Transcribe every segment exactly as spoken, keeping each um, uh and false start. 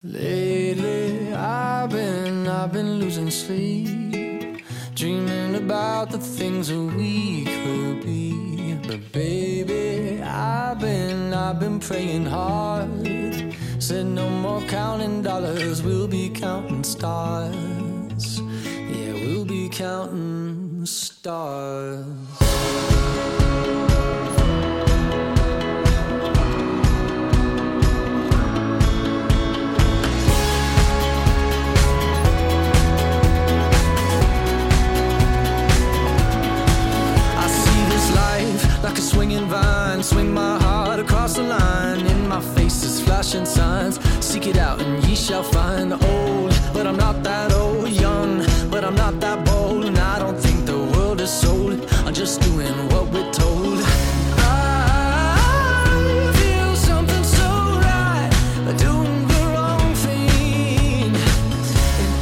Lately, I've been, I've been losing sleep, dreaming about the things that we could be. But baby, I've been, I've been praying hard. Said no more counting dollars, we'll be counting stars. Yeah, we'll be counting stars. Like a swinging vine, swing my heart across the line. In my face is flashing signs. Seek it out and ye shall find. Old, but I'm not that old. Young, but I'm not that bold. And I don't think the world is sold. I'm just doing what we're told. I feel something so right, doing the wrong thing. And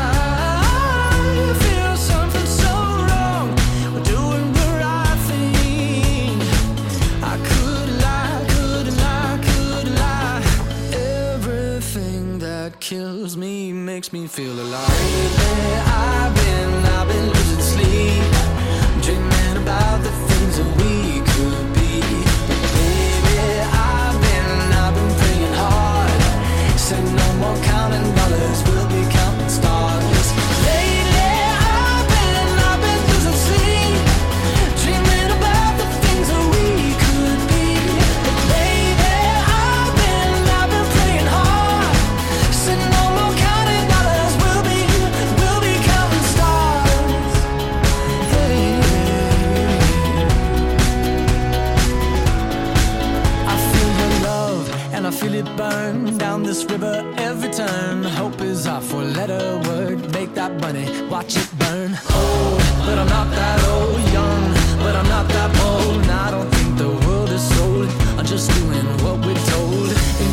I feel something so wrong, doing the right thing. I could lie, could lie, could lie. Everything that kills me makes me feel alive. Lately, I've been, I've been losing sleep, dreaming about the things that we could be. But baby, I've been, I've been praying hard. Said no more counting dollars, we'll be counting stars. Lately, I've been, I've been losing sleep, dreaming about the things that we could be. But baby, I've been, I've been praying hard. Said no more counting dollars, we'll be, we'll be counting stars. Hey. I feel your love and I feel it burn down this river every turn. Hope is our four-letter word. Make that money, watch it burn. Old, but I'm not that old. Young, but I'm not that bold. And I don't think the world is sold. I'm just doing what we're told. And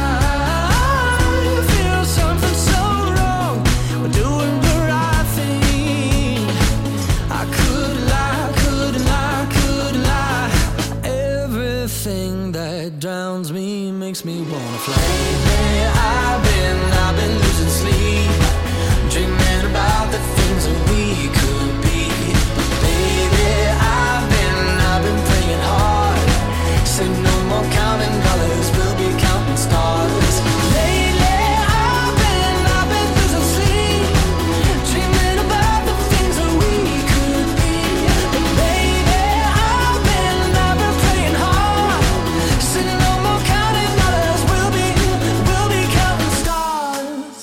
I feel something so wrong. We're doing the right thing. I could lie, could lie, could lie. Everything that drowns me makes me wanna fly. Lately, I've been, I've been losing sleep, dreaming about the things that we could be. But baby, I've been, I've been praying hard. Say no more counting dollars, we'll be counting stars. Lately, I've been, I've been losing sleep, dreaming about the things that we could be. But baby, I've been, I've been praying hard. Say no more counting dollars, we'll be, we'll be counting stars.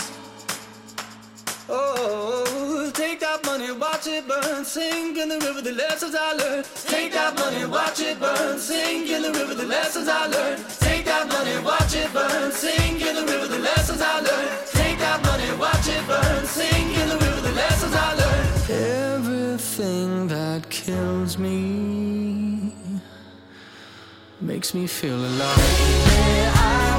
Oh, take that money, watch it burn, sink in the river, the lessons I learned. Take that money, watch it burn, sink in the river, the lessons I learned. Take that money, watch it burn, sink in the river, the lessons I learned. Take that money, watch it burn, sink in the river, the lessons I learned. Everything that kills me makes me feel alive. I